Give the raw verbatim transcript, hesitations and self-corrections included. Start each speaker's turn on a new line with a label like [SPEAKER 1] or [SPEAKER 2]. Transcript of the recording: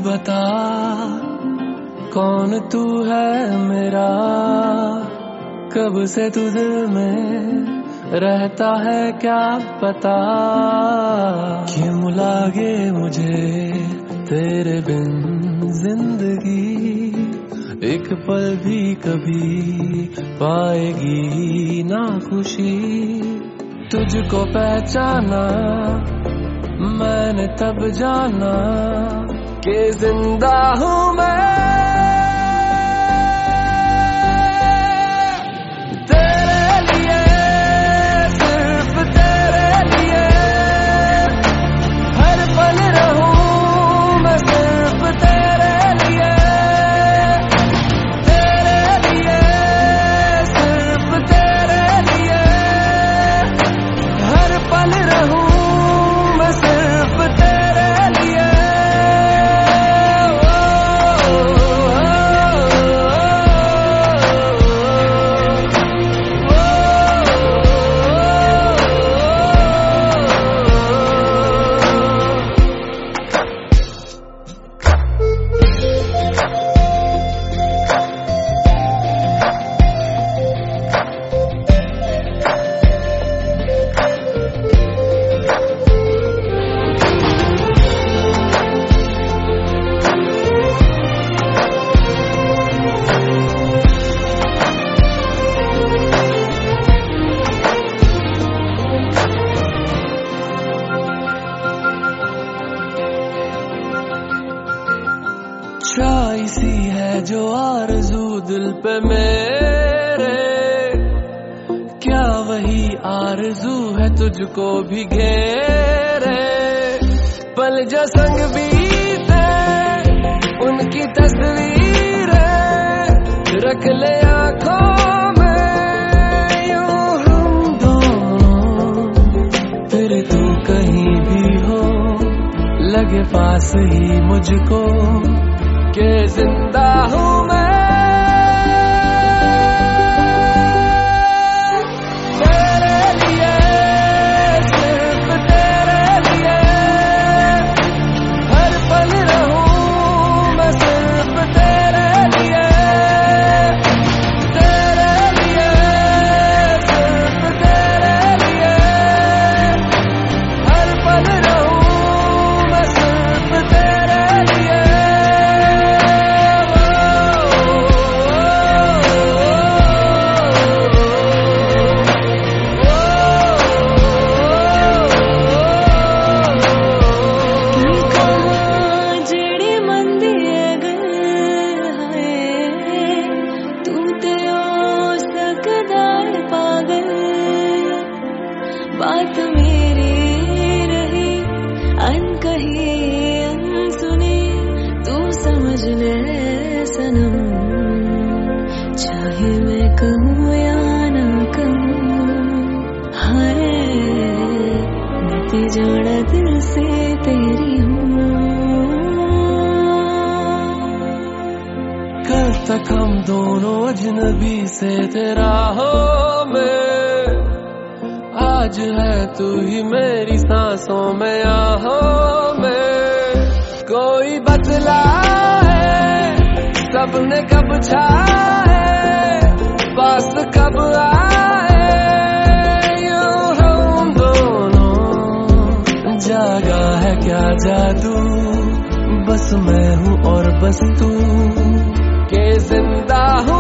[SPEAKER 1] बता कौन तू है मेरा, कब से तू दिल में रहता है क्या पता। क्यों लागे मुझे तेरे बिन जिंदगी, एक पल भी कभी पाएगी ना खुशी। तुझको पहचाना मैंने तब जाना कि जिंदा हूँ मैं तेरे लिए, सिर्फ तेरे लिए। हर पल रहूं मैं सिर्फ तेरे लिए, तेरे लिए, सिर्फ तेरे लिए। हर पल रहूं मैं सिर्फ तेरे लिए। छाई सी है जो आरज़ू दिल पे मेरे, क्या वही आरज़ू है तुझको भी घेरे। पल जो संग बीते उनकी तस्वीरें रख ले आँखों में, यूं हम दोनों फिर तू कहीं भी हो, लगे पास ही मुझको के जिंदा हूँ मैं तेरे लिए, सिर्फ तेरे लिए। हर पल रहूं मैं सिर्फ तेरे लिए, तेरे लिए, सिर्फ तेरे लिए। हर पल रहूं मैं सिर्फ तेरे लिए।
[SPEAKER 2] बात मेरी रही अनकही अनसुनी, तू समझ ले सनम। चाहे मैं कहूँ या ना कहूँ, हाय मैं तिजोड़ा दिल से तेरी हूँ।
[SPEAKER 1] कल तक हम दोनों अजनबी से तेरा हो मैं, आज है तू ही मेरी सांसों में आहों में। कोई बदला है सबने कब छाए, पास कब आए, यूं हम दोनों जागा है क्या जादू। बस मैं हूँ और बस तू के जिंदा हूँ